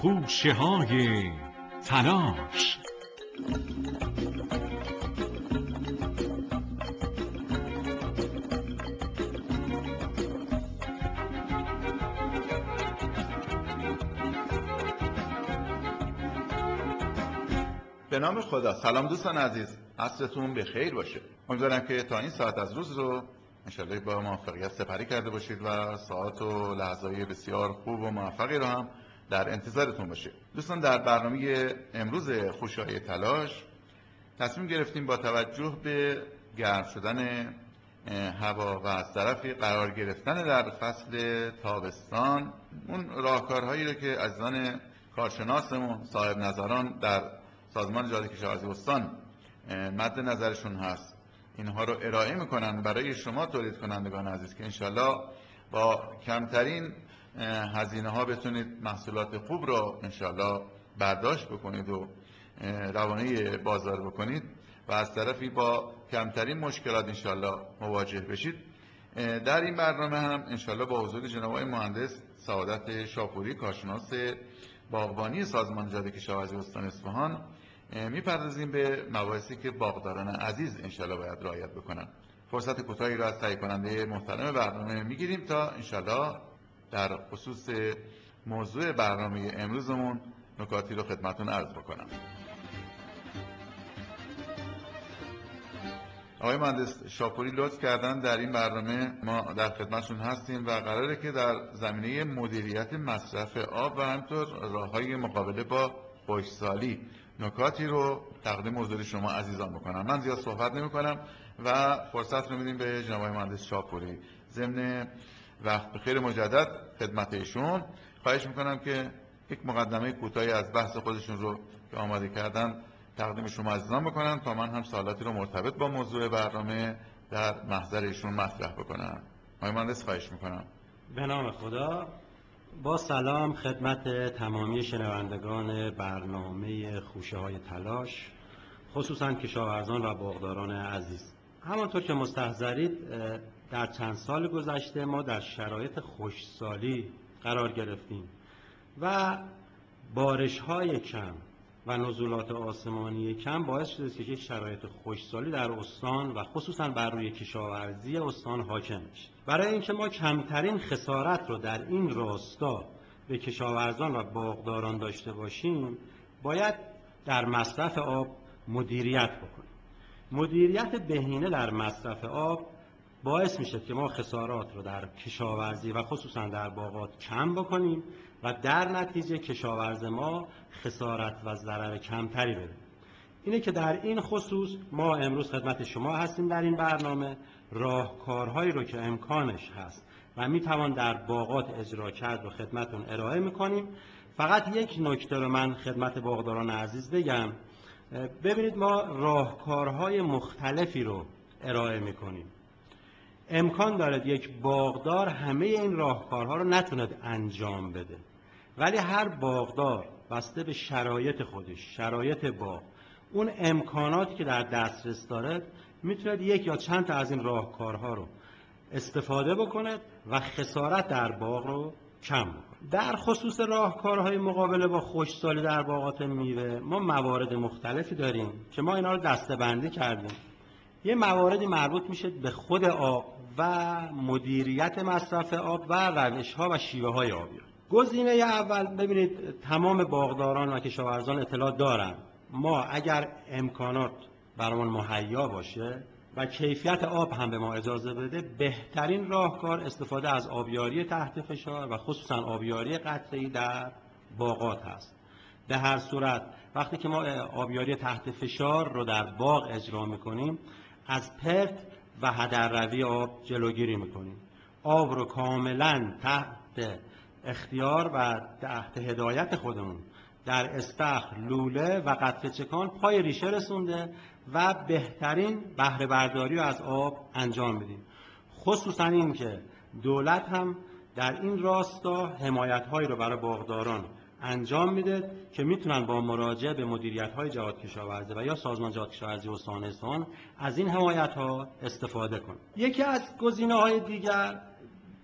خوشه های تلاش. به نام خدا. سلام دوستان عزیز، عصرتون به خیر باشه. امیدوارم که تا این ساعت از روز رو انشالله با موفقیت سپری کرده باشید و ساعات و لحظه‌های بسیار خوب و موفقی رو هم در انتظارتون باشه. دوستان، در برنامه امروز خوشه های تلاش تصمیم گرفتیم با توجه به گرم شدن هوا و از طرفی قرار گرفتن در فصل تابستان اون راهکارهایی رو که عزیزان کارشناسمون صاحب نظران در سازمان جاده کشاورزی استان مد نظرشون هست، اینها رو ارائه میکنن برای شما تولید کنندگان عزیز که انشالله با کمترین هزینه ها بتونید محصولات خوب رو انشالله برداشت بکنید و روانه بازار بکنید و از طرفی با کمترین مشکلات انشالله مواجه بشید. در این برنامه هم انشالله با حضور جناب آقای مهندس سعادت شاپوری، کارشناس باغبانی سازمان جاده کشاورزی استان اصفهان، میپردازیم به مباحثی که باغداران عزیز انشالله باید رعایت بکنن. فرصت کوتاهی را از تهیه کننده محترم برنامه میگیریم تا انشالله در خصوص موضوع برنامه امروزمون نکاتی رو خدمتتون عرض بکنم. آقای مهندس شاپوری لطف کردن در این برنامه ما در خدمتشون هستیم و قراره که در زمینه مدیریت مصرف آب و همینطور راههای مقابله با خشکسالی نکاتی رو تقدیم حضور شما عزیزان بکنم. من زیاد صحبت نمی کنم و فرصت رو میدیم به جناب آقای مهندس شاپوری. ضمن وقت بخیر مجدد خدمت ایشون خواهش میکنم که یک مقدمه کوتاهی از بحث خودشون رو که آماده کردن تقدیم شما عزیزان بکنم تا من هم سوالاتی رو مرتبط با موضوع برنامه در محضر ایشون مطرح بکنم. آقای مهندس خواهش میکنم. به نام خدا. با سلام خدمت تمامی شنوندگان برنامه خوشه های تلاش، خصوصا کشاورزان و باغداران عزیز. همانطور که مستحضرید در چند سال گذشته ما در شرایط خشکسالی قرار گرفتیم و بارش های کم و نزولات آسمانی کم باعث شده که یک شرایط خشکسالی در استان و خصوصا بر روی کشاورزی استان حاکم بشه. برای اینکه ما کمترین خسارت رو در این راستا به کشاورزان و باغداران داشته باشیم، باید در مصرف آب مدیریت بکنیم. مدیریت بهینه در مصرف آب باعث میشه که ما خسارات رو در کشاورزی و خصوصا در باغات کم بکنیم و در نتیجه کشاورز ما خسارت و ضرر کمتری ببینه. اینه که در این خصوص ما امروز خدمت شما هستیم در این برنامه راهکارهایی رو که امکانش هست و میتوان در باغات اجرا کرد و خدمتون ارائه میکنیم. فقط یک نکته رو من خدمت باغداران عزیز بگم. ببینید ما راهکارهای مختلفی رو ارائه میکنیم. امکان دارد یک باغدار همه این راهکارها رو نتوند انجام بده، ولی هر باغدار بسته به شرایط خودش، شرایط باغ، اون امکاناتی که در دسترس دارد میتوند یک یا چند تا از این راهکارها رو استفاده بکنه و خسارت در باغ رو کم بکنه. در خصوص راهکارهای مقابله با خشکسالی در باغات میوه ما موارد مختلفی داریم که ما اینا رو دسته‌بندی کردیم. یه مواردی مربوط میشه به خود آب و مدیریت مصرف آب و روش‌ها و شیوه‌های آبیاری. گزینه اول، ببینید تمام باغداران و کشاورزان اطلاع دارن ما اگر امکانات برامون مهیا باشه و کیفیت آب هم به ما اجازه بده، بهترین راهکار استفاده از آبیاری تحت فشار و خصوصا آبیاری قطره‌ای در باغات هست. به هر صورت وقتی که ما آبیاری تحت فشار رو در باغ اجرا میکنیم از پرت و هدرروی آب جلوگیری میکنیم. آب رو کاملا تحت اختیار و تحت هدایت خودمون در استخر، لوله و قطره چکان پای ریشه رسونده و بهترین بهره برداری رو از آب انجام بدیم. خصوصا این که دولت هم در این راستا حمایت‌هایی رو برای باغداران انجام میده که میتونن با مراجعه به مدیریت‌های جهاد کشاورزی و یا سازمان جهاد کشاورزی استان اصفهان از این حمایت‌ها استفاده کنن. یکی از گزینه‌های دیگر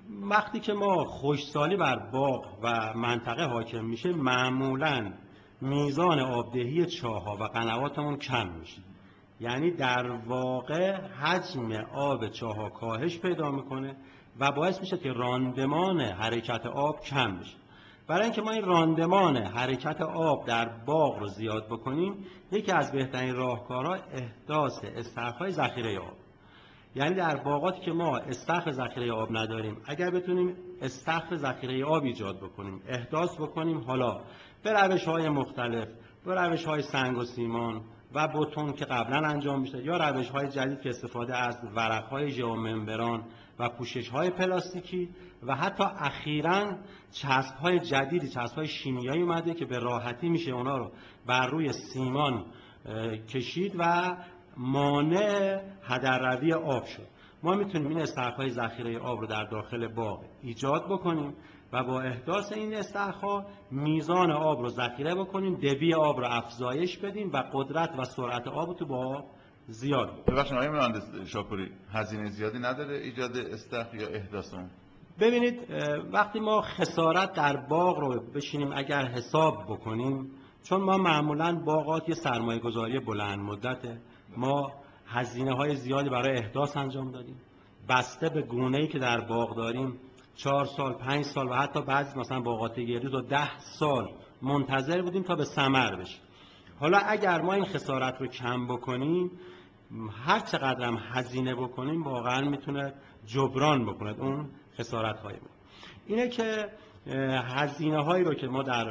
وقتی که ما خشکسالی بر باغ و منطقه حاکم میشه، معمولاً میزان آبدهی چاه‌ها و قنواتمون کم میشه. یعنی در واقع حجم آب چاه‌ها کاهش پیدا میکنه و باعث میشه که راندمان حرکت آب کم بشه. برای اینکه ما این راندمان حرکت آب در باغ رو زیاد بکنیم، یکی از بهترین راهکارها احداث استخرهای ذخیره آب. یعنی در باغاتی که ما استخر ذخیره آب نداریم، اگر بتونیم استخر ذخیره آب ایجاد بکنیم، احداث بکنیم، حالا به روش‌های مختلف، به روش‌های سنگ و سیمان و بتون که قبلا انجام میشه، یا روش‌های جدید که استفاده از ورق‌های ژئوممبران و پوشش‌های پلاستیکی و حتی اخیراً چسب‌های جدیدی، چسب‌های شیمیایی اومده که به راحتی میشه اونا رو بر روی سیمان کشید و مانع هدرروی آب شد. ما میتونیم این استخرهای ذخیره آب رو در داخل باغ ایجاد بکنیم و با احداث این استخرها میزان آب رو ذخیره بکنیم، دبی آب رو افزایش بدیم و قدرت و سرعت آب رو تو باغ زیاد بکنیم. ببخشید آقای مهندس شاپوری، هزینه زیادی نداره ایجاد استخر یا احداث اون؟ ببینید، وقتی ما خسارت در باغ رو بشینیم اگر حساب بکنیم، چون ما معمولاً باغات یه سرمایه گذاری بلند مدته، ما هزینه های زیادی برای احداث انجام دادیم، بسته به گونه‌ای که در باغ داریم 4 سال 5 سال و حتی بعضی مثلا باغات گردو تا 10 سال منتظر بودیم تا به ثمر بشه. حالا اگر ما این خسارت رو کم بکنیم، هر چقدر هم هزینه بکنیم واقعا میتونه جبران بکنه اون خسارت های ما. اینه که هزینه هایی رو که ما در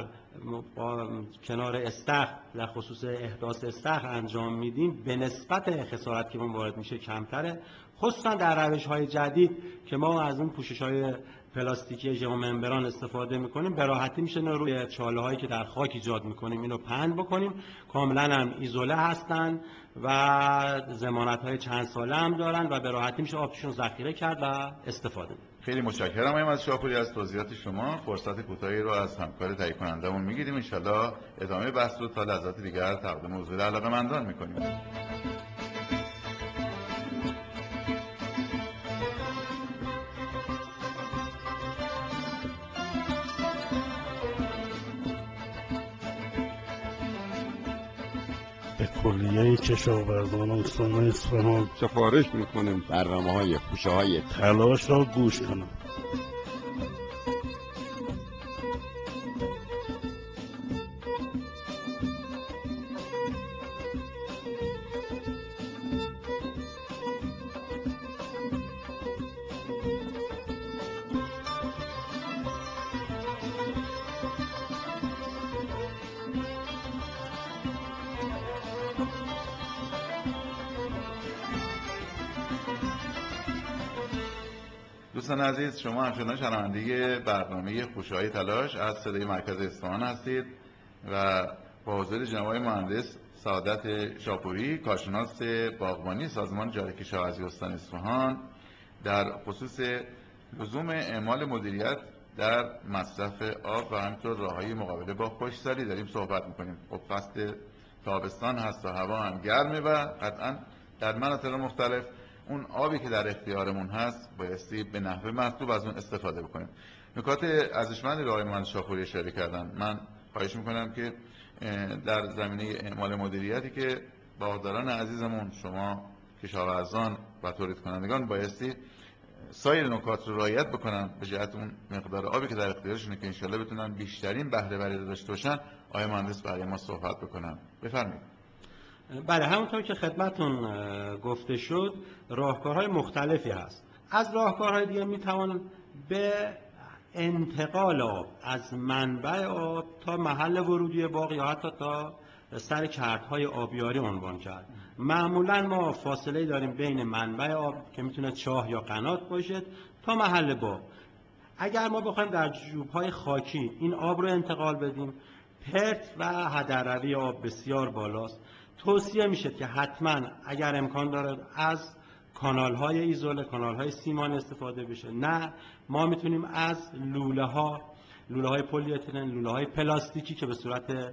کنار استخر در خصوص احداث استخر انجام میدیم به نسبت خسارت که ما وارد میشه کمتره، خصوصا در روش های جدید که ما از اون پوشش های پلاستیکی ژئوممبران استفاده میکنیم، به راحتی میشه روی چاله هایی که در خاک ایجاد میکنیم اینو پهن بکنیم، کاملا هم ایزوله هستن و ضمانت های چند ساله هم دارن و به راحتی میشه آبشون ذخیره کرد و استفاده کرد. خیلی متشکرم آقای مهندس شاپوری از توضیحات شما. فرصت کوتاهی رو از همکار تهیه کنندمون میگیریم، ان شاءالله ادامه بحث رو تا لحظات دیگر تقدیم حضور علاقه‌مندان میکنیم. به کلیه کشاورزان استان اصفهان سفارش میکنیم برنامه‌های خوشه‌های تلاش را گوش کنند. دوستان عزیز، شما همچنان شنونده برنامه خوشه‌های تلاش از صدای مرکز اصفهان هستید و با حضور جناب آقای مهندس سعادت شاپوری، کارشناس باغبانی سازمان جاری کشاورزی استان اصفهان، در خصوص لزوم اعمال مدیریت در مصرف آب و همینطور راههای مقابله با خشکسالی داریم صحبت میکنیم. خب فصل تابستان هست و هوا هم گرمه و قطعا در مناطق مختلف اون آبی که در اختیارمون هست بایستی به نحو مطلوب از اون استفاده بکنیم. نکات ارزشمندی رو آقای مهندس شاپوری اشاره کردن. من خواهش میکنم که در زمینه اعمال مدیریتی که باغداران عزیزمون، شما کشاورزان و تولید کنندگان بایستی سایر نکات رو رعایت بکنن به جهت اون مقدار آبی که در اختیارشونه که انشالله بتونن بیشترین بهره وری داشته باشن. آقای مهندس برای ما صحبت بکنن. بفرمایید. بله، همونطور که خدمتون گفته شد راهکارهای مختلفی هست. از راهکارهای دیگه میتوان به انتقال آب از منبع آب تا محل ورودی باغ یا حتی تا سر کردهای آبیاری عنوان کرد. معمولا ما فاصله داریم بین منبع آب که میتونه چاه یا قنات باشه تا محل باغ. اگر ما بخوایم در جوبهای خاکی این آب رو انتقال بدیم، پرت و هدرروی آب بسیار بالاست. توصیه میشه که حتما اگر امکان داره از کانال‌های ایزوله، کانال‌های سیمان استفاده بشه. نه، ما میتونیم از لوله‌های پلی اتیلن، لوله‌های پلاستیکی که به صورت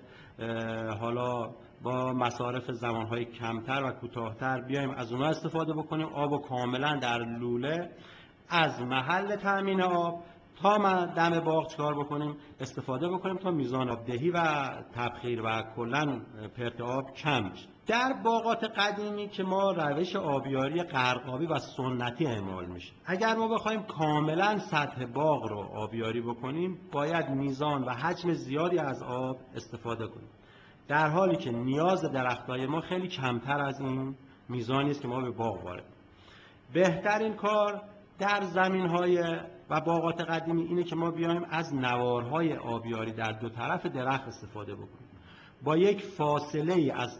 حالا با مصارف زمان‌های کمتر و کوتاه‌تر بیایم از اونها استفاده بکنیم. آبو کاملا در لوله از محل تأمین آب تا دم باغ چکار بکنیم؟ استفاده بکنیم تا میزان آبدهی و تبخیر و کلاً پرت آب کم بشه. در باغات قدیمی که ما روش آبیاری غرقابی و سنتی اعمال میشه، اگر ما بخوایم کاملا سطح باغ رو آبیاری بکنیم باید میزان و حجم زیادی از آب استفاده کنیم، در حالی که نیاز درختای ما خیلی کمتر از این میزانی است که ما به باغ وارد. بهترین کار در زمین‌های و باغات قدیمی اینه که ما بیایم از نوارهای آبیاری در دو طرف درخت استفاده بکنیم، با یک فاصله از